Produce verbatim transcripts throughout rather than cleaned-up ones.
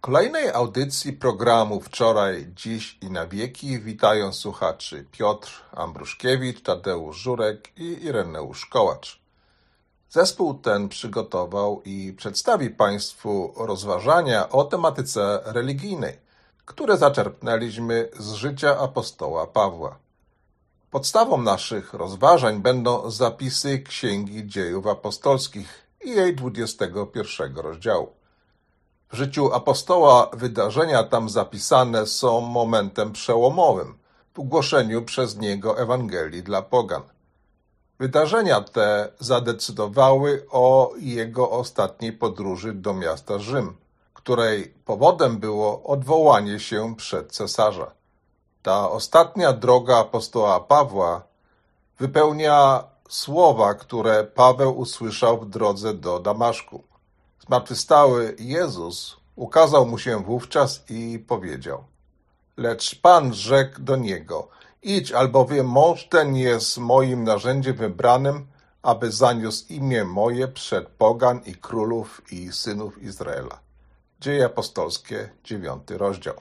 kolejnej audycji programu Wczoraj, Dziś i na wieki witają słuchaczy Piotr Ambruszkiewicz, Tadeusz Żurek i Ireneusz Kołacz. Zespół ten przygotował i przedstawi Państwu rozważania o tematyce religijnej, które zaczerpnęliśmy z życia apostoła Pawła. Podstawą naszych rozważań będą zapisy Księgi Dziejów Apostolskich i jej dwudziestego pierwszego rozdziału. W życiu apostoła wydarzenia tam zapisane są momentem przełomowym w głoszeniu przez niego Ewangelii dla pogan. Wydarzenia te zadecydowały o jego ostatniej podróży do miasta Rzym, której powodem było odwołanie się przed cesarza. Ta ostatnia droga apostoła Pawła wypełnia słowa, które Paweł usłyszał w drodze do Damaszku. Zmartwychwstały Jezus ukazał mu się wówczas i powiedział: Lecz Pan rzekł do niego: Idź, albowiem mąż ten jest moim narzędziem wybranym, aby zaniósł imię moje przed pogan i królów i synów Izraela. Dzieje apostolskie, dziewiąty rozdział.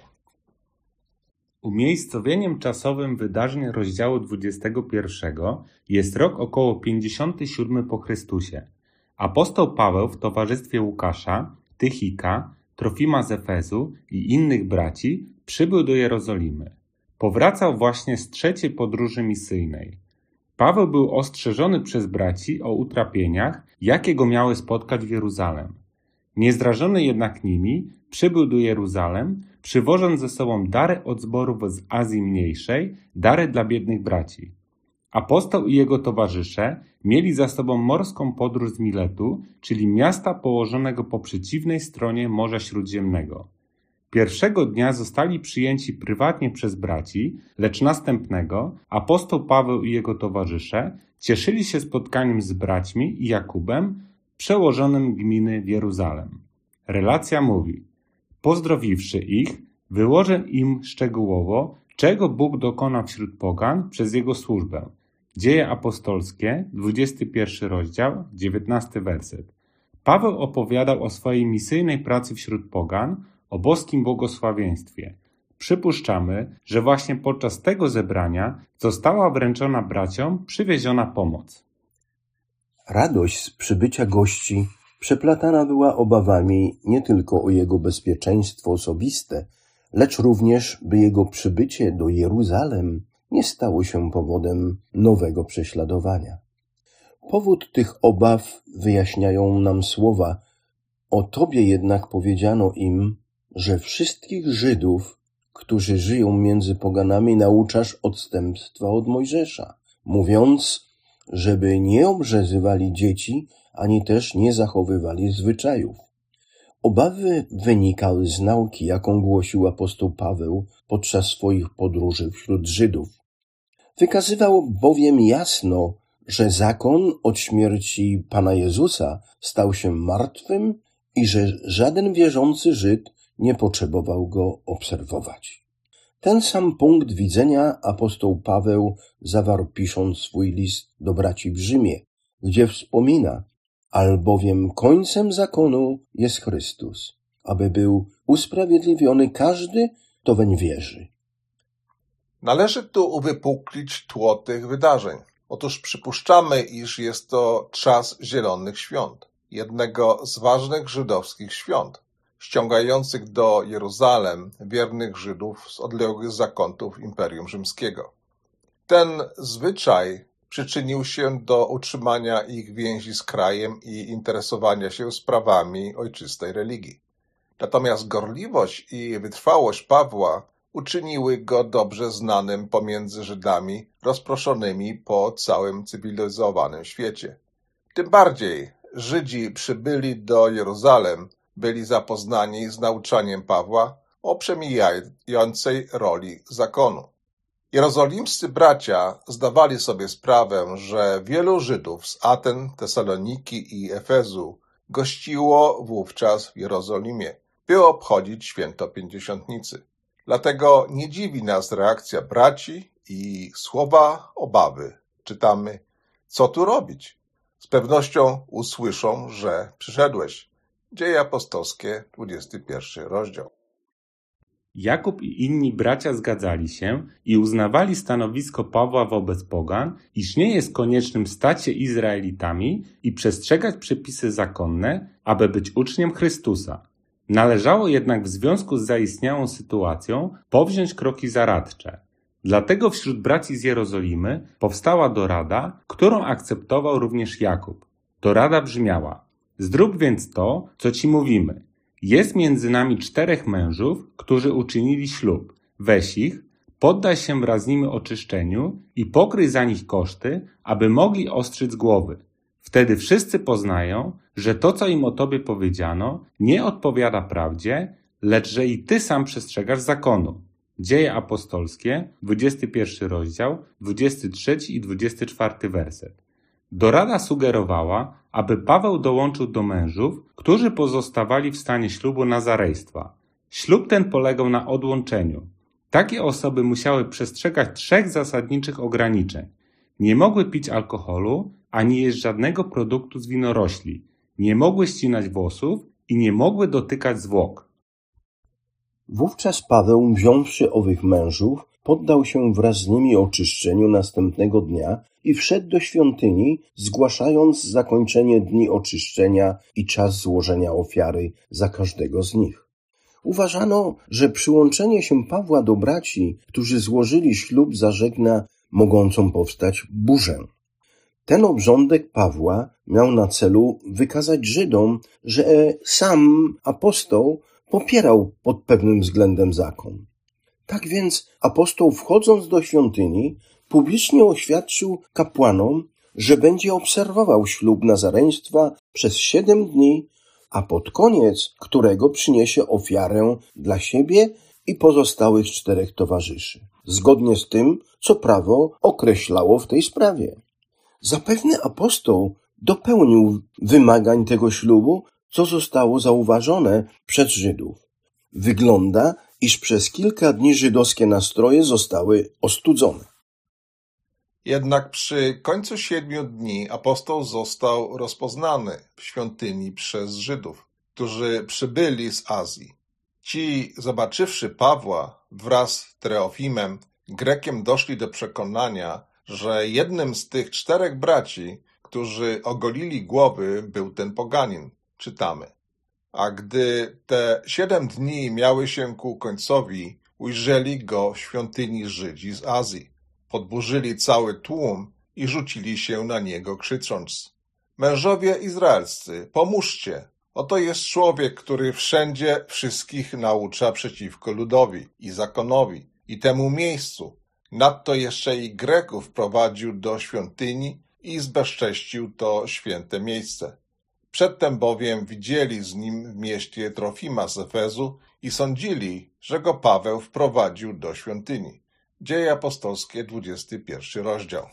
Umiejscowieniem czasowym wydarzeń rozdziału dwudziestego pierwszego jest rok około pięćdziesiąty siódmy po Chrystusie. Apostoł Paweł w towarzystwie Łukasza, Tychika, Trofima z Efezu i innych braci przybył do Jerozolimy. Powracał właśnie z trzeciej podróży misyjnej. Paweł był ostrzeżony przez braci o utrapieniach, jakie go miały spotkać w Jeruzalem. Niezrażony jednak nimi, przybył do Jeruzalem, przywożąc ze sobą dary od zborów z Azji Mniejszej, dary dla biednych braci. Apostoł i jego towarzysze mieli za sobą morską podróż z Miletu, czyli miasta położonego po przeciwnej stronie Morza Śródziemnego. Pierwszego dnia zostali przyjęci prywatnie przez braci, lecz następnego apostoł Paweł i jego towarzysze cieszyli się spotkaniem z braćmi i Jakubem, przełożonym gminy w Jeruzalem. Relacja mówi: pozdrowiwszy ich, wyłożę im szczegółowo, czego Bóg dokona wśród pogan przez jego służbę. Dzieje apostolskie, dwudziesty pierwszy rozdział, dziewiętnasty werset. Paweł opowiadał o swojej misyjnej pracy wśród pogan, o boskim błogosławieństwie. Przypuszczamy, że właśnie podczas tego zebrania została wręczona braciom przywieziona pomoc. Radość z przybycia gości przeplatana była obawami nie tylko o jego bezpieczeństwo osobiste, lecz również, by jego przybycie do Jeruzalem nie stało się powodem nowego prześladowania. Powód tych obaw wyjaśniają nam słowa: o Tobie jednak powiedziano im, że wszystkich Żydów, którzy żyją między poganami, nauczasz odstępstwa od Mojżesza, mówiąc, żeby nie obrzezywali dzieci, ani też nie zachowywali zwyczajów. Obawy wynikały z nauki, jaką głosił apostoł Paweł podczas swoich podróży wśród Żydów. Wykazywał bowiem jasno, że zakon od śmierci Pana Jezusa stał się martwym i że żaden wierzący Żyd nie potrzebował go obserwować. Ten sam punkt widzenia apostoł Paweł zawarł, pisząc swój list do braci w Rzymie, gdzie wspomina: albowiem końcem zakonu jest Chrystus, aby był usprawiedliwiony każdy, kto weń wierzy. Należy tu uwypuklić tło tych wydarzeń. Otóż przypuszczamy, iż jest to czas Zielonych Świąt, jednego z ważnych żydowskich świąt, ściągających do Jeruzalem wiernych Żydów z odległych zakątów Imperium Rzymskiego. Ten zwyczaj przyczynił się do utrzymania ich więzi z krajem i interesowania się sprawami ojczystej religii. Natomiast gorliwość i wytrwałość Pawła uczyniły go dobrze znanym pomiędzy Żydami rozproszonymi po całym cywilizowanym świecie. Tym bardziej Żydzi przybyli do Jeruzalem byli zapoznani z nauczaniem Pawła o przemijającej roli zakonu. Jerozolimscy bracia zdawali sobie sprawę, że wielu Żydów z Aten, Tesaloniki i Efezu gościło wówczas w Jerozolimie, by obchodzić święto Pięćdziesiątnicy. Dlatego nie dziwi nas reakcja braci i słowa obawy. Czytamy: co tu robić? Z pewnością usłyszą, że przyszedłeś. Dzieje apostolskie, dwudziesty pierwszy rozdział. Jakub i inni bracia zgadzali się i uznawali stanowisko Pawła wobec pogan, iż nie jest koniecznym stać się Izraelitami i przestrzegać przepisy zakonne, aby być uczniem Chrystusa. Należało jednak w związku z zaistniałą sytuacją powziąć kroki zaradcze. Dlatego wśród braci z Jerozolimy powstała dorada, którą akceptował również Jakub. Dorada brzmiała: zrób więc to, co ci mówimy. Jest między nami czterech mężów, którzy uczynili ślub. Weź ich, poddaj się wraz z nimi oczyszczeniu i pokryj za nich koszty, aby mogli ostrzyc głowy. Wtedy wszyscy poznają, że to, co im o tobie powiedziano, nie odpowiada prawdzie, lecz że i ty sam przestrzegasz zakonu. Dzieje apostolskie, dwudziesty pierwszy rozdział, dwudziesty trzeci i dwudziesty czwarty werset. Dorada sugerowała, aby Paweł dołączył do mężów, którzy pozostawali w stanie ślubu nazarejstwa. Ślub ten polegał na odłączeniu. Takie osoby musiały przestrzegać trzech zasadniczych ograniczeń. Nie mogły pić alkoholu, ani jeść żadnego produktu z winorośli. Nie mogły ścinać włosów i nie mogły dotykać zwłok. Wówczas Paweł, wziąwszy owych mężów, poddał się wraz z nimi oczyszczeniu następnego dnia i wszedł do świątyni, zgłaszając zakończenie dni oczyszczenia i czas złożenia ofiary za każdego z nich. Uważano, że przyłączenie się Pawła do braci, którzy złożyli ślub, zażegna mogącą powstać burzę. Ten obrządek Pawła miał na celu wykazać Żydom, że sam apostoł popierał pod pewnym względem zakon. Tak więc apostoł, wchodząc do świątyni, publicznie oświadczył kapłanom, że będzie obserwował ślub nazareństwa przez siedem dni, a pod koniec którego przyniesie ofiarę dla siebie i pozostałych czterech towarzyszy, zgodnie z tym, co prawo określało w tej sprawie. Zapewne apostoł dopełnił wymagań tego ślubu, co zostało zauważone przez Żydów. Wygląda, iż przez kilka dni żydowskie nastroje zostały ostudzone. Jednak przy końcu siedmiu dni apostoł został rozpoznany w świątyni przez Żydów, którzy przybyli z Azji. Ci, zobaczywszy Pawła wraz z Treofimem, Grekiem, doszli do przekonania, że jednym z tych czterech braci, którzy ogolili głowy, był ten poganin. Czytamy. A gdy te siedem dni miały się ku końcowi, ujrzeli go w świątyni Żydzi z Azji. Podburzyli cały tłum i rzucili się na niego, krzycząc: Mężowie izraelscy, pomóżcie! Oto jest człowiek, który wszędzie wszystkich naucza przeciwko ludowi i zakonowi i temu miejscu. Nadto jeszcze i Greków prowadził do świątyni i zbezcześcił to święte miejsce. Przedtem bowiem widzieli z nim w mieście Trofima z Efezu i sądzili, że go Paweł wprowadził do świątyni. Dzieje apostolskie, dwudziesty pierwszy rozdział.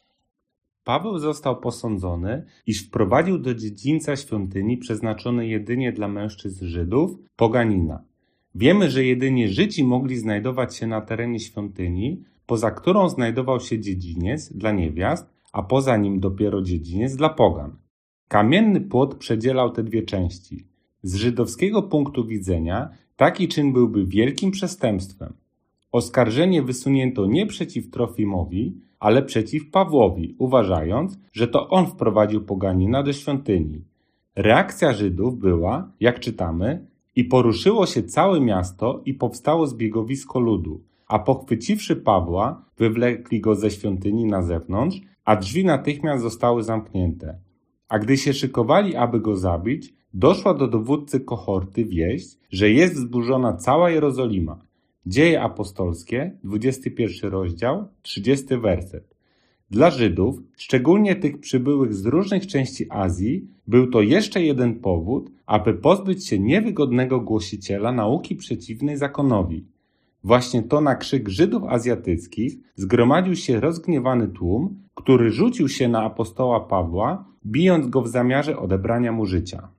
Paweł został posądzony, iż wprowadził do dziedzińca świątyni przeznaczony jedynie dla mężczyzn Żydów poganina. Wiemy, że jedynie Żydzi mogli znajdować się na terenie świątyni, poza którą znajdował się dziedziniec dla niewiast, a poza nim dopiero dziedziniec dla pogan. Kamienny płot przedzielał te dwie części. Z żydowskiego punktu widzenia taki czyn byłby wielkim przestępstwem. Oskarżenie wysunięto nie przeciw Trofimowi, ale przeciw Pawłowi, uważając, że to on wprowadził poganina do świątyni. Reakcja Żydów była, jak czytamy, i poruszyło się całe miasto i powstało zbiegowisko ludu, a pochwyciwszy Pawła, wywlekli go ze świątyni na zewnątrz, a drzwi natychmiast zostały zamknięte. A gdy się szykowali, aby go zabić, doszła do dowódcy kohorty wieść, że jest wzburzona cała Jerozolima. Dzieje apostolskie, dwudziesty pierwszy rozdział, trzydziesty werset. Dla Żydów, szczególnie tych przybyłych z różnych części Azji, był to jeszcze jeden powód, aby pozbyć się niewygodnego głosiciela nauki przeciwnej zakonowi. Właśnie to na krzyk Żydów azjatyckich zgromadził się rozgniewany tłum, który rzucił się na apostoła Pawła, bijąc go w zamiarze odebrania mu życia.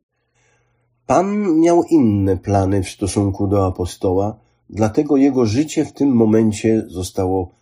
Pan miał inne plany w stosunku do apostoła, dlatego jego życie w tym momencie zostało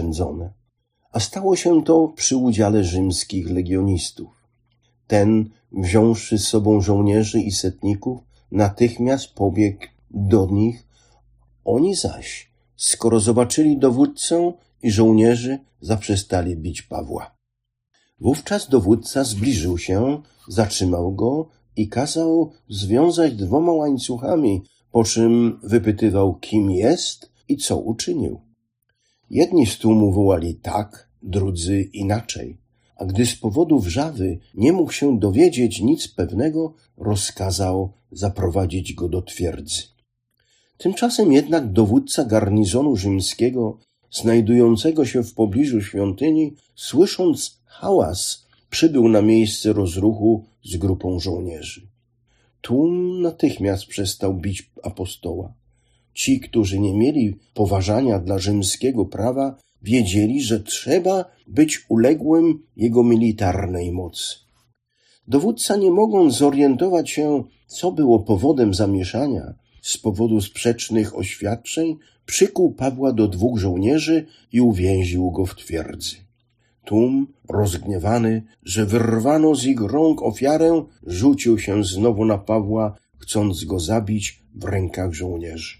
oszczędzone. A stało się to przy udziale rzymskich legionistów. Ten wziąwszy z sobą żołnierzy i setników, natychmiast pobiegł do nich. Oni zaś, skoro zobaczyli dowódcę i żołnierzy, zaprzestali bić Pawła. Wówczas dowódca zbliżył się, zatrzymał go i kazał związać dwoma łańcuchami, po czym wypytywał, kim jest i co uczynił. Jedni z tłumu wołali tak, drudzy inaczej, a gdy z powodu wrzawy nie mógł się dowiedzieć nic pewnego, rozkazał zaprowadzić go do twierdzy. Tymczasem jednak dowódca garnizonu rzymskiego, znajdującego się w pobliżu świątyni, słysząc hałas, przybył na miejsce rozruchu z grupą żołnierzy. Tłum natychmiast przestał bić apostoła. Ci, którzy nie mieli poważania dla rzymskiego prawa, wiedzieli, że trzeba być uległym jego militarnej mocy. Dowódca, nie mogąc zorientować się, co było powodem zamieszania, z powodu sprzecznych oświadczeń, przykuł Pawła do dwóch żołnierzy i uwięził go w twierdzy. Tłum, rozgniewany, że wyrwano z ich rąk ofiarę, rzucił się znowu na Pawła, chcąc go zabić w rękach żołnierzy.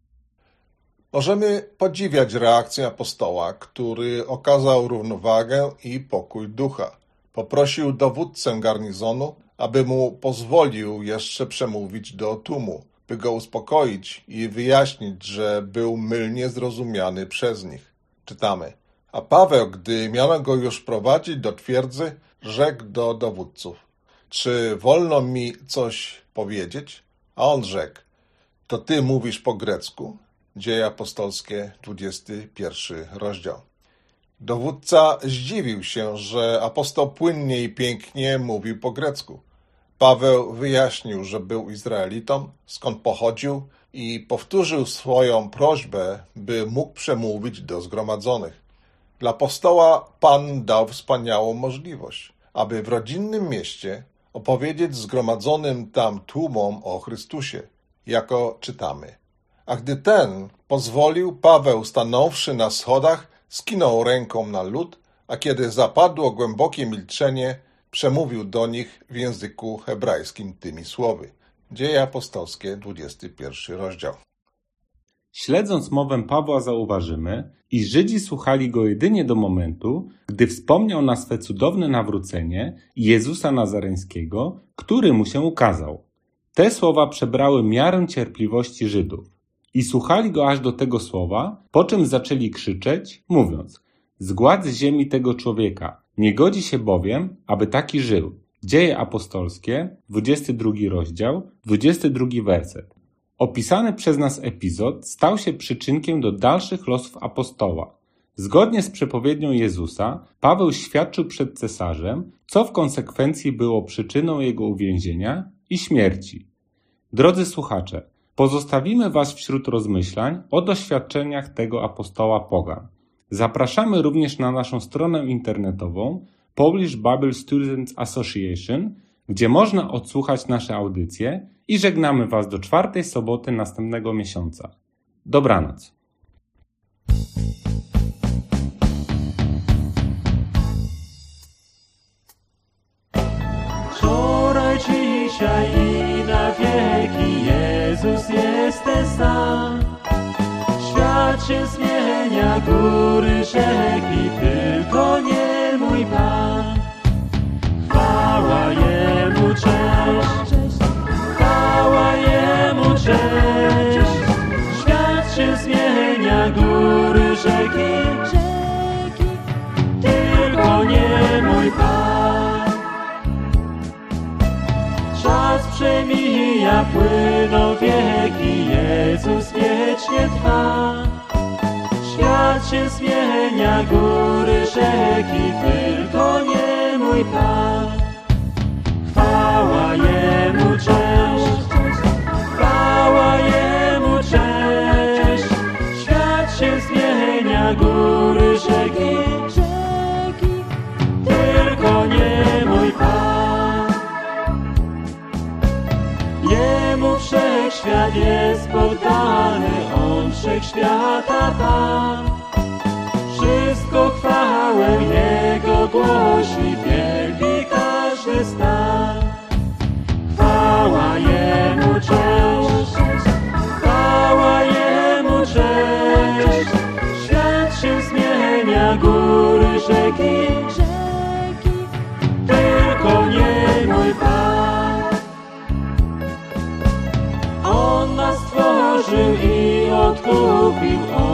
Możemy podziwiać reakcję apostoła, który okazał równowagę i pokój ducha. Poprosił dowódcę garnizonu, aby mu pozwolił jeszcze przemówić do tłumu, by go uspokoić i wyjaśnić, że był mylnie zrozumiany przez nich. Czytamy: a Paweł, gdy miano go już prowadzić do twierdzy, rzekł do dowódców: czy wolno mi coś powiedzieć? A on rzekł: to ty mówisz po grecku? Dzieje apostolskie, dwudziesty pierwszy rozdział. Dowódca zdziwił się, że apostoł płynnie i pięknie mówił po grecku. Paweł wyjaśnił, że był Izraelitą, skąd pochodził, i powtórzył swoją prośbę, by mógł przemówić do zgromadzonych. Dla apostoła Pan dał wspaniałą możliwość, aby w rodzinnym mieście opowiedzieć zgromadzonym tam tłumom o Chrystusie, jako czytamy. A gdy ten pozwolił, Paweł, stanąwszy na schodach, skinął ręką na lud, a kiedy zapadło głębokie milczenie, przemówił do nich w języku hebrajskim tymi słowy. Dzieje apostolskie, dwudziesty pierwszy rozdział. Śledząc mowę Pawła, zauważymy, iż Żydzi słuchali go jedynie do momentu, gdy wspomniał na swe cudowne nawrócenie Jezusa Nazareńskiego, który mu się ukazał. Te słowa przebrały miarę cierpliwości Żydów i słuchali go aż do tego słowa, po czym zaczęli krzyczeć, mówiąc: zgładź z ziemi tego człowieka, nie godzi się bowiem, aby taki żył. Dzieje apostolskie, dwudziesty drugi rozdział, dwudziesty drugi werset. Opisany przez nas epizod stał się przyczynkiem do dalszych losów apostoła. Zgodnie z przepowiednią Jezusa, Paweł świadczył przed cesarzem, co w konsekwencji było przyczyną jego uwięzienia i śmierci. Drodzy słuchacze, pozostawimy was wśród rozmyślań o doświadczeniach tego apostoła pogan. Zapraszamy również na naszą stronę internetową Polish Bible Students Association, gdzie można odsłuchać nasze audycje, i żegnamy was do czwartej soboty następnego miesiąca. Dobranoc. Wczoraj, dzisiaj i na wieki Jezus jest ten sam. Świat się zmienia, góry, rzeki, tylko nie mój Pan. Chwała Jemu, cześć, chwała Jemu, cześć. Świat się zmienia, góry, rzeki, tylko nie mój Pan. Czas przemija, płyną wieki, Jezus wiecznie trwa. Świat się zmienia, góry, rzeki, tylko nie mój Pan. Chwała Jemu, cześć, chwała Jemu, cześć. Świat się zmienia, góry, rzeki, tylko nie mój Pan. Jemu wszechświat jest poddany, On wszechświata Pan. Wszystko chwałę Jego głosi, wielbi każdy stan. stworzył i odkupił